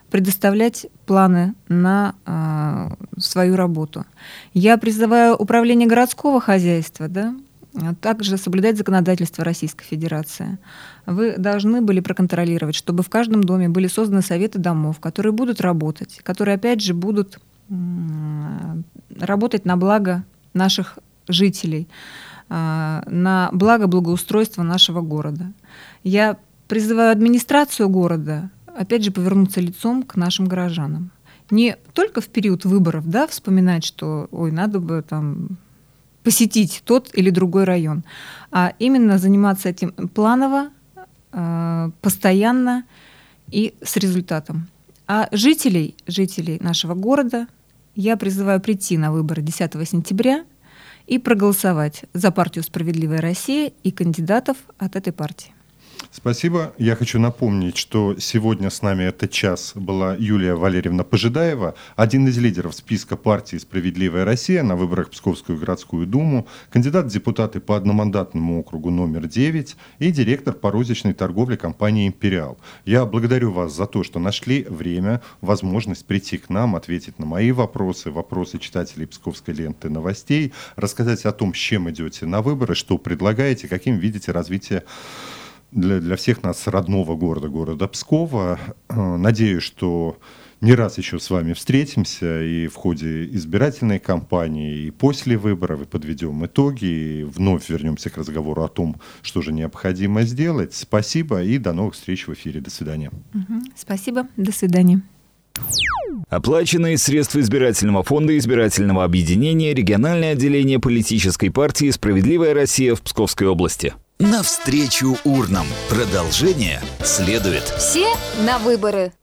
предоставлять планы на э, свою работу. Я призываю управление городского хозяйства, да, также соблюдать законодательство Российской Федерации. Вы должны были проконтролировать, чтобы в каждом доме были созданы советы домов, которые будут работать, которые, опять же, будут э, работать на благо наших жителей, э, на благо благоустройства нашего города. Я призываю администрацию города, опять же, повернуться лицом к нашим горожанам. Не только в период выборов, да, вспоминать, что, ой, надо бы там посетить тот или другой район, а именно заниматься этим планово, э, постоянно и с результатом. А жителей, жителей нашего города я призываю прийти на выборы десятого сентября и проголосовать за партию «Справедливая Россия» и кандидатов от этой партии. Спасибо. Я хочу напомнить, что сегодня с нами этот час была Юлия Валерьевна Пожидаева, один из лидеров списка партии «Справедливая Россия» на выборах в Псковскую городскую думу, кандидат в депутаты по одномандатному округу номер девять и директор по розничной торговле компании «Империал». Я благодарю вас за то, что нашли время, возможность прийти к нам, ответить на мои вопросы, вопросы читателей Псковской ленты новостей, рассказать о том, с чем идете на выборы, что предлагаете, каким видите развитие Для, для всех нас родного города, города Пскова. Надеюсь, что не раз еще с вами встретимся и в ходе избирательной кампании, и после выборов, и подведем итоги, и вновь вернемся к разговору о том, что же необходимо сделать. Спасибо и до новых встреч в эфире. До свидания. Угу. Спасибо. До свидания. Оплаченные средства избирательного фонда избирательного объединения региональное отделение политической партии «Справедливая Россия» в Псковской области. Навстречу урнам. Продолжение следует. Все на выборы.